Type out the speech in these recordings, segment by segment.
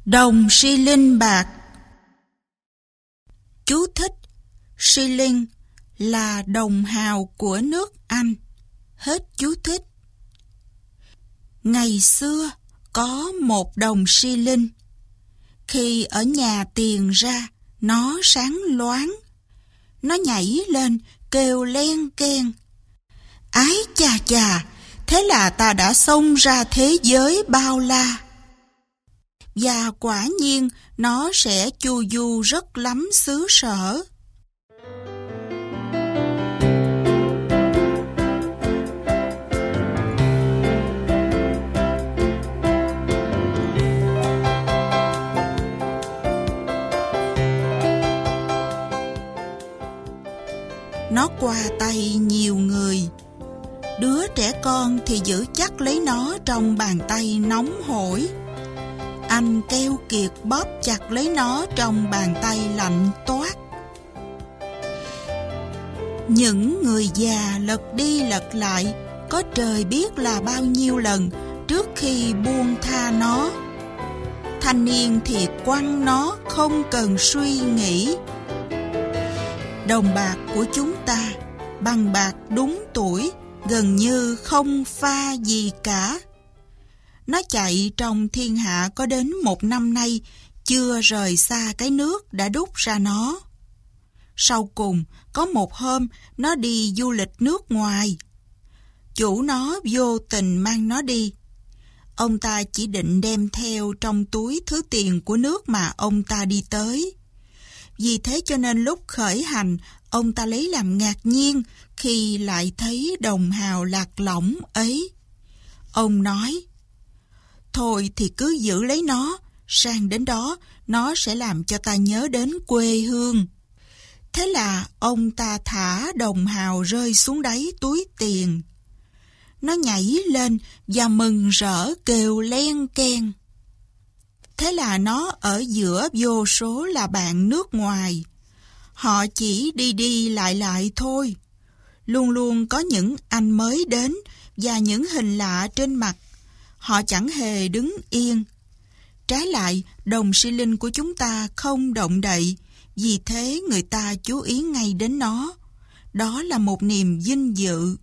Đồng xi linh bạc. Chú thích: shilling là đồng hào của nước Anh. Hết chú thích. Ngày xưa có một đồng xi linh. Khi ở nhà tiền ra, nó sáng loáng. Nó nhảy lên kêu len keng. Ái chà chà, thế là ta đã xông ra thế giới bao la. Và quả nhiên nó sẽ chu du rất lắm xứ sở. Nó qua tay nhiều người. Đứa trẻ con thì giữ chắc lấy nó trong bàn tay nóng hổi. Anh keo kiệt bóp chặt lấy nó trong bàn tay lạnh toát. Những người già lật đi lật lại có trời biết là bao nhiêu lần trước khi buông tha nó. Thanh niên thì quăng nó không cần suy nghĩ. Đồng bạc của chúng ta, bằng bạc đúng tuổi, gần như không pha gì cả. Nó chạy trong thiên hạ có đến 1 năm nay, chưa rời xa cái nước đã đúc ra nó. Sau cùng, có một hôm, nó đi du lịch nước ngoài. Chủ nó vô tình mang nó đi. Ông ta chỉ định đem theo trong túi thứ tiền của nước mà ông ta đi tới. Vì thế cho nên lúc khởi hành, ông ta lấy làm ngạc nhiên khi lại thấy đồng hào lạc lõng ấy. Ông nói: thôi thì cứ giữ lấy nó, sang đến đó nó sẽ làm cho ta nhớ đến quê hương. Thế là ông ta thả đồng hào rơi xuống đáy túi tiền. Nó nhảy lên và mừng rỡ kêu len keng. Thế là nó ở giữa vô số là bạn nước ngoài. Họ chỉ đi đi lại lại thôi. Luôn luôn có những anh mới đến và những hình lạ trên mặt. Họ chẳng hề đứng yên. Trái lại, đồng xi linh của chúng ta không động đậy, vì thế người ta chú ý ngay đến nó. Đó là một niềm vinh dự.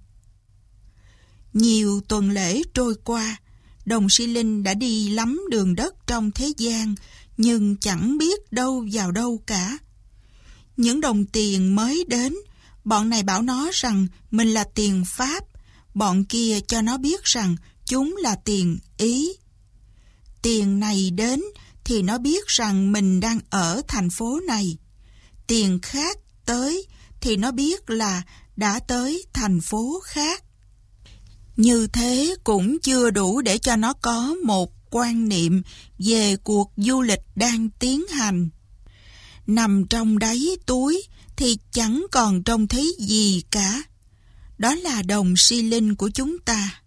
Nhiều tuần lễ trôi qua, đồng xi linh đã đi lắm đường đất trong thế gian, nhưng chẳng biết đâu vào đâu cả. Những đồng tiền mới đến, bọn này bảo nó rằng mình là tiền Pháp, bọn kia cho nó biết rằng chúng là tiền Ý. Tiền này đến thì nó biết rằng mình đang ở thành phố này. Tiền khác tới thì nó biết là đã tới thành phố khác. Như thế cũng chưa đủ để cho nó có một quan niệm về cuộc du lịch đang tiến hành. Nằm trong đáy túi thì chẳng còn trông thấy gì cả. Đó là đồng xi linh của chúng ta.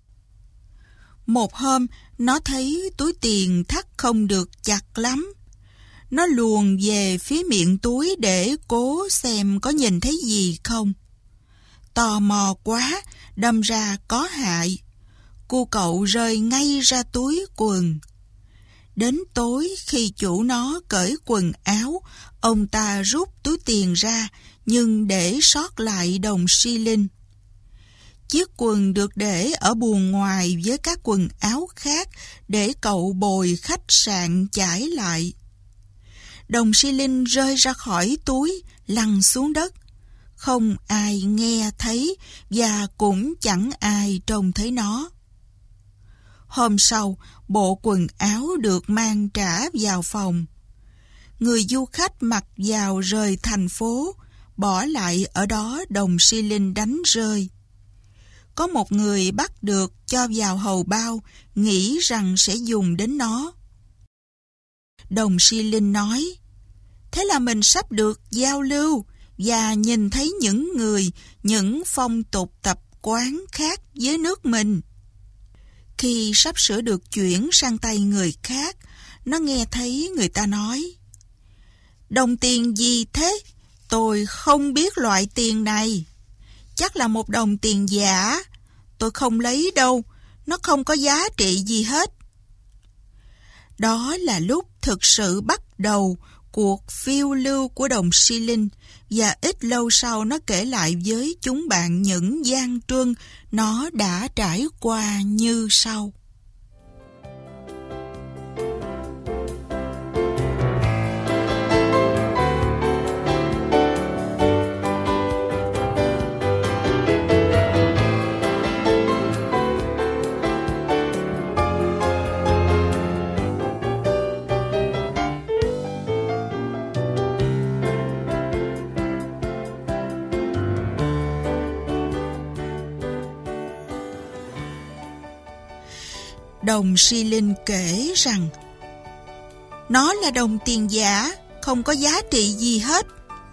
Một hôm, nó thấy túi tiền thắt không được chặt lắm. Nó luồn về phía miệng túi để cố xem có nhìn thấy gì không. Tò mò quá, đâm ra có hại. Cu cậu rơi ngay ra túi quần. Đến tối khi chủ nó cởi quần áo, ông ta rút túi tiền ra nhưng để sót lại đồng xi linh. Chiếc quần được để ở buồng ngoài với các quần áo khác để cậu bồi khách sạn chải lại. Đồng xi linh rơi ra khỏi túi, lăn xuống đất. Không ai nghe thấy và cũng chẳng ai trông thấy nó. Hôm sau, bộ quần áo được mang trả vào phòng. Người du khách mặc vào rời thành phố, bỏ lại ở đó đồng xi linh đánh rơi. Có một người bắt được cho vào hầu bao, nghĩ rằng sẽ dùng đến nó. Đồng xi linh nói: thế là mình sắp được giao lưu và nhìn thấy những người, những phong tục tập quán khác với nước mình. Khi sắp sửa được chuyển sang tay người khác, nó nghe thấy người ta nói: đồng tiền gì thế? Tôi không biết loại tiền này. Chắc là một đồng tiền giả. Tôi không lấy đâu, nó không có giá trị gì hết. Đó là lúc thực sự bắt đầu cuộc phiêu lưu của đồng Si Linh, và ít lâu sau nó kể lại với chúng bạn những gian truân nó đã trải qua như sau. Đồng Si Linh kể rằng nó là đồng tiền giả, không có giá trị gì hết.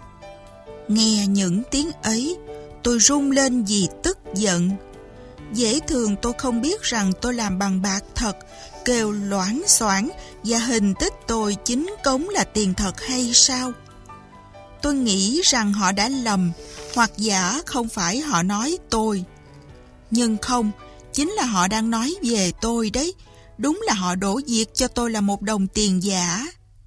Nghe những tiếng ấy, tôi run lên vì tức giận. Dễ thường tôi không biết rằng tôi làm bằng bạc thật, kêu loảng xoảng, và hình tích tôi chính cống là tiền thật hay sao? Tôi nghĩ rằng họ đã lầm, hoặc giả không phải họ nói tôi. Nhưng không, chính là họ đang nói về tôi đấy. Đúng là họ đổ việc cho tôi là một đồng tiền giả.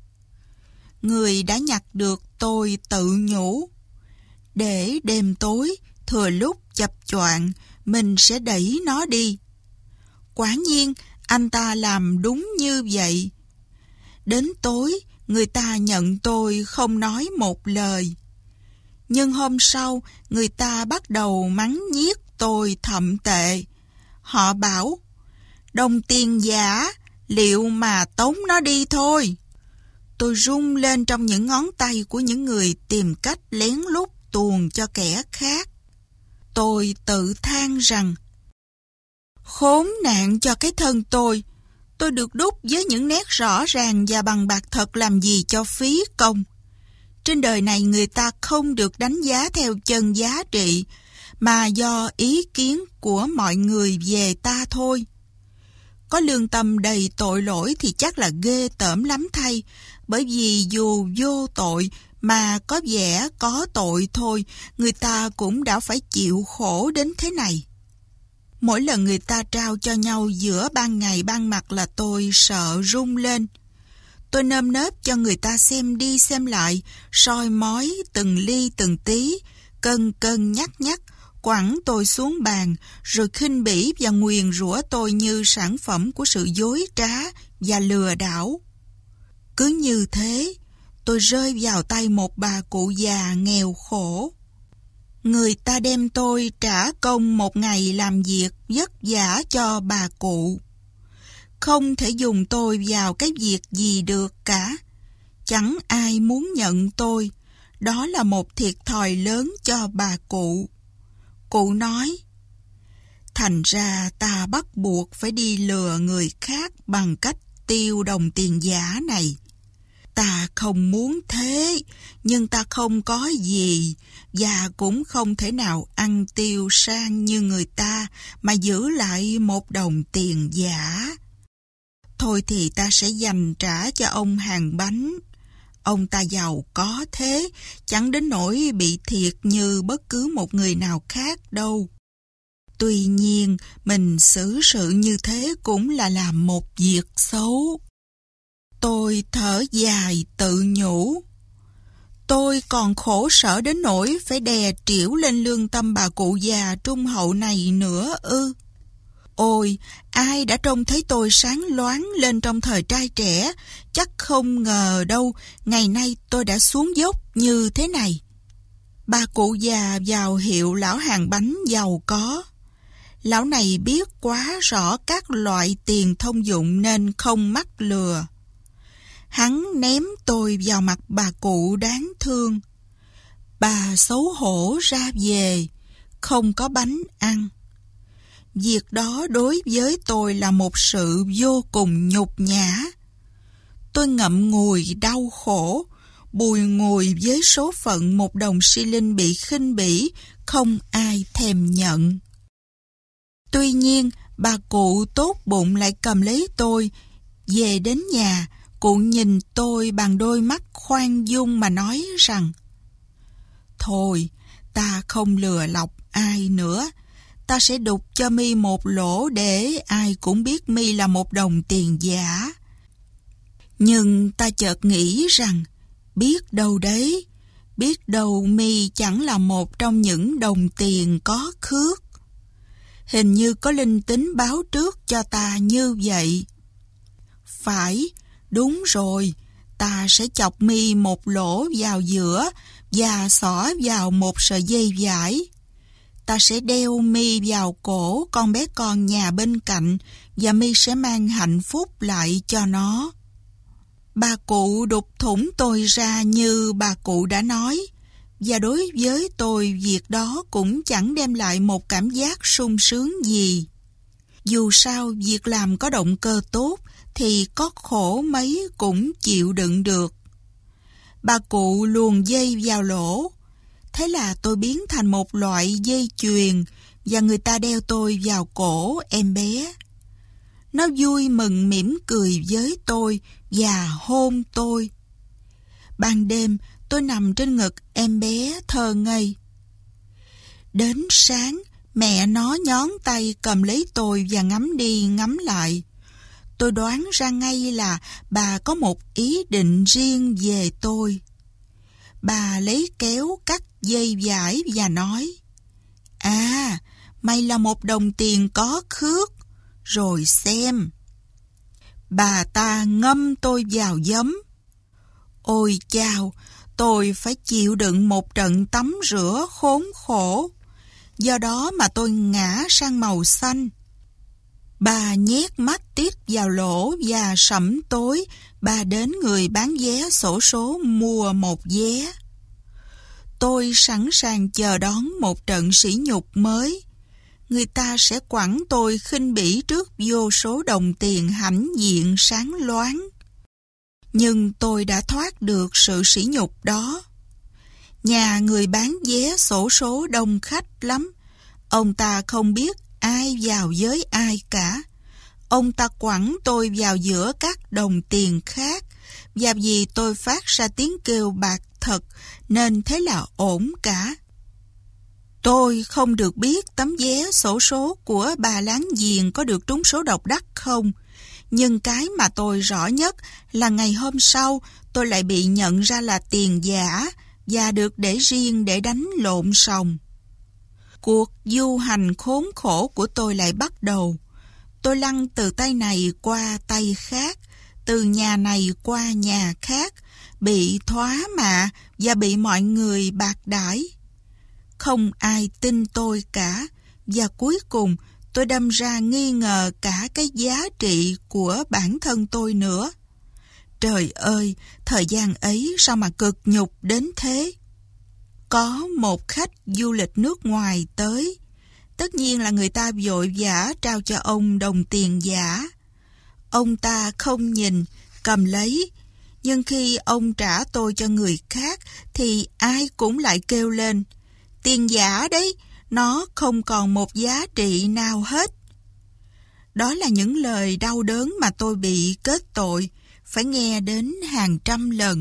Người đã nhặt được tôi tự nhủ, để đêm tối, thừa lúc chập choạng, mình sẽ đẩy nó đi. Quả nhiên, anh ta làm đúng như vậy. Đến tối, người ta nhận tôi không nói một lời. Nhưng hôm sau, người ta bắt đầu mắng nhiếc tôi thậm tệ. Họ bảo, đồng tiền giả, liệu mà tống nó đi thôi. Tôi rung lên trong những ngón tay của những người tìm cách lén lút tuồn cho kẻ khác. Tôi tự than rằng, khốn nạn cho cái thân tôi được đúc với những nét rõ ràng và bằng bạc thật làm gì cho phí công. Trên đời này người ta không được đánh giá theo chân giá trị, mà do ý kiến của mọi người về ta thôi. Có lương tâm đầy tội lỗi thì chắc là ghê tởm lắm thay, bởi vì dù vô tội mà có vẻ có tội thôi, người ta cũng đã phải chịu khổ đến thế này. Mỗi lần người ta trao cho nhau giữa ban ngày ban mặt là tôi sợ run lên. Tôi nơm nớp cho người ta xem đi xem lại, soi mói từng ly từng tí, cân cân nhắc nhắc, quẳng tôi xuống bàn, rồi khinh bỉ và nguyền rủa tôi như sản phẩm của sự dối trá và lừa đảo. Cứ như thế, tôi rơi vào tay một bà cụ già nghèo khổ. Người ta đem tôi trả công một ngày làm việc vất vả cho bà cụ. Không thể dùng tôi vào cái việc gì được cả. Chẳng ai muốn nhận tôi. Đó là một thiệt thòi lớn cho bà cụ. Cụ nói, thành ra ta bắt buộc phải đi lừa người khác bằng cách tiêu đồng tiền giả này. Ta không muốn thế, nhưng ta không có gì, và cũng không thể nào ăn tiêu sang như người ta mà giữ lại một đồng tiền giả. Thôi thì ta sẽ dành trả cho ông hàng bánh. Ông ta giàu có thế, chẳng đến nỗi bị thiệt như bất cứ một người nào khác đâu. Tuy nhiên, mình xử sự như thế cũng là làm một việc xấu. Tôi thở dài tự nhủ. Tôi còn khổ sở đến nỗi phải đè trĩu lên lương tâm bà cụ già trung hậu này nữa ư? Ôi, ai đã trông thấy tôi sáng loáng lên trong thời trai trẻ, chắc không ngờ đâu, ngày nay tôi đã xuống dốc như thế này. Bà cụ già vào hiệu lão hàng bánh giàu có. Lão này biết quá rõ các loại tiền thông dụng nên không mắc lừa. Hắn ném tôi vào mặt bà cụ đáng thương. Bà xấu hổ ra về, không có bánh ăn. Việc đó đối với tôi là một sự vô cùng nhục nhã. Tôi ngậm ngùi đau khổ, bùi ngùi với số phận một đồng xi linh bị khinh bỉ, không ai thèm nhận. Tuy nhiên, bà cụ tốt bụng lại cầm lấy tôi. Về đến nhà, cụ nhìn tôi bằng đôi mắt khoan dung mà nói rằng, thôi, ta không lừa lọc ai nữa. Ta sẽ đục cho mi một lỗ để ai cũng biết mi là một đồng tiền giả. Nhưng ta chợt nghĩ rằng, biết đâu đấy, biết đâu mi chẳng là một trong những đồng tiền có khước. Hình như có linh tính báo trước cho ta như vậy. Phải, đúng rồi, ta sẽ chọc mi một lỗ vào giữa và xỏ vào một sợi dây vải. Ta sẽ đeo mi vào cổ con bé con nhà bên cạnh và mi sẽ mang hạnh phúc lại cho nó. Bà cụ đục thủng tôi ra như bà cụ đã nói, và đối với tôi việc đó cũng chẳng đem lại một cảm giác sung sướng gì. Dù sao việc làm có động cơ tốt thì có khổ mấy cũng chịu đựng được. Bà cụ luồn dây vào lỗ, thế là tôi biến thành một loại dây chuyền và người ta đeo tôi vào cổ em bé. Nó vui mừng mỉm cười với tôi và hôn tôi. Ban đêm tôi nằm trên ngực em bé thơ ngây. Đến sáng, mẹ nó nhón tay cầm lấy tôi và ngắm đi ngắm lại. Tôi đoán ra ngay là bà có một ý định riêng về tôi. Bà lấy kéo cắt dây vải và nói: "À, mày là một đồng tiền có khước, rồi xem." Bà ta ngâm tôi vào giấm. Ôi chao, tôi phải chịu đựng một trận tắm rửa khốn khổ. Do đó mà tôi ngã sang màu xanh. Bà nhét mắt tít vào lỗ và sẩm tối, bà đến người bán vé xổ số mua một vé. Tôi sẵn sàng chờ đón một trận sỉ nhục mới. Người ta sẽ quẳng tôi khinh bỉ trước vô số đồng tiền hãnh diện sáng loáng. Nhưng tôi đã thoát được sự sỉ nhục đó. Nhà người bán vé xổ số đông khách lắm. Ông ta không biết ai vào với ai cả. Ông ta quẳng tôi vào giữa các đồng tiền khác, và vì tôi phát ra tiếng kêu bạc thật nên thế là ổn cả. Tôi không được biết tấm vé xổ số của bà láng giềng có được trúng số độc đắc không, nhưng cái mà tôi rõ nhất là ngày hôm sau tôi lại bị nhận ra là tiền giả và được để riêng để đánh lộn sòng. Cuộc du hành khốn khổ của tôi lại bắt đầu. Tôi lăn từ tay này qua tay khác, từ nhà này qua nhà khác, bị thoá mạ và bị mọi người bạc đãi. Không ai tin tôi cả, và cuối cùng tôi đâm ra nghi ngờ cả cái giá trị của bản thân tôi nữa. Trời ơi, thời gian ấy sao mà cực nhục đến thế? Có một khách du lịch nước ngoài tới. Tất nhiên là người ta vội vã trao cho ông đồng tiền giả. Ông ta không nhìn, cầm lấy. Nhưng khi ông trả tôi cho người khác thì ai cũng lại kêu lên: "Tiền giả đấy, nó không còn một giá trị nào hết." Đó là những lời đau đớn mà tôi bị kết tội, phải nghe đến hàng trăm lần.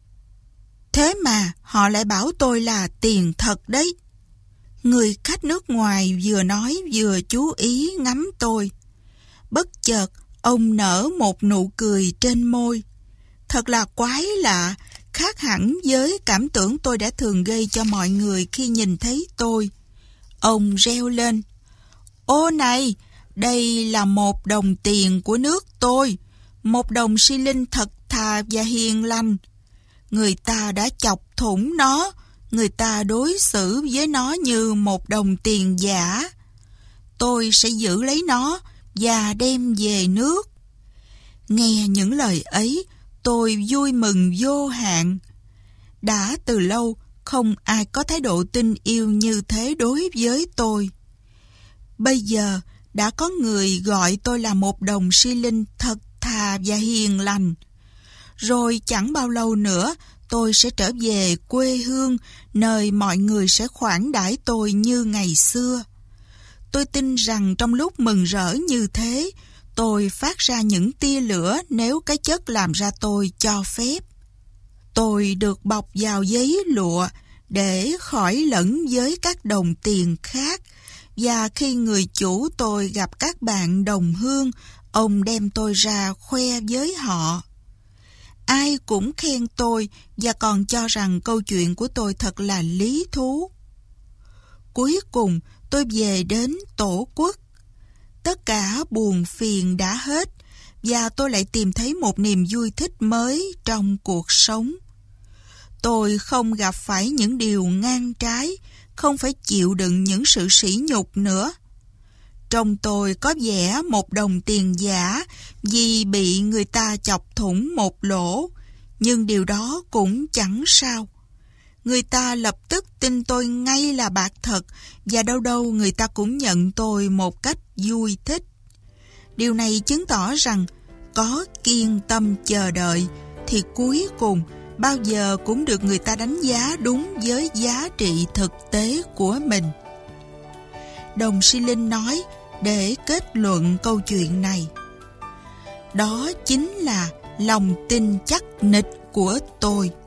Thế mà họ lại bảo tôi là tiền thật đấy. Người khách nước ngoài vừa nói vừa chú ý ngắm tôi. Bất chợt, ông nở một nụ cười trên môi. Thật là quái lạ, khác hẳn với cảm tưởng tôi đã thường gây cho mọi người khi nhìn thấy tôi. Ông reo lên: "Ô này, đây là một đồng tiền của nước tôi, một đồng xi linh thật thà và hiền lành. Người ta đã chọc thủng nó, người ta đối xử với nó như một đồng tiền giả. Tôi sẽ giữ lấy nó và đem về nước." Nghe những lời ấy, tôi vui mừng vô hạn. Đã từ lâu, không ai có thái độ tin yêu như thế đối với tôi. Bây giờ, đã có người gọi tôi là một đồng xi linh thật thà và hiền lành. Rồi chẳng bao lâu nữa, tôi sẽ trở về quê hương, nơi mọi người sẽ khoản đãi tôi như ngày xưa. Tôi tin rằng trong lúc mừng rỡ như thế, tôi phát ra những tia lửa nếu cái chất làm ra tôi cho phép. Tôi được bọc vào giấy lụa để khỏi lẫn với các đồng tiền khác, và khi người chủ tôi gặp các bạn đồng hương, ông đem tôi ra khoe với họ. ai cũng khen tôi và còn cho rằng câu chuyện của tôi thật là lý thú. Cuối cùng tôi về đến Tổ quốc. Tất cả buồn phiền đã hết và tôi lại tìm thấy một niềm vui thích mới trong cuộc sống. Tôi không gặp phải những điều ngang trái, không phải chịu đựng những sự sỉ nhục nữa. Trong tôi có vẻ một đồng tiền giả vì bị người ta chọc thủng một lỗ, nhưng điều đó cũng chẳng sao. Người ta lập tức tin tôi ngay là bạc thật và đâu đâu người ta cũng nhận tôi một cách vui thích. Điều này chứng tỏ rằng có kiên tâm chờ đợi thì cuối cùng bao giờ cũng được người ta đánh giá đúng với giá trị thực tế của mình. Đồng Si Linh nói để kết luận câu chuyện này. Đó chính là lòng tin chắc nịch của tôi.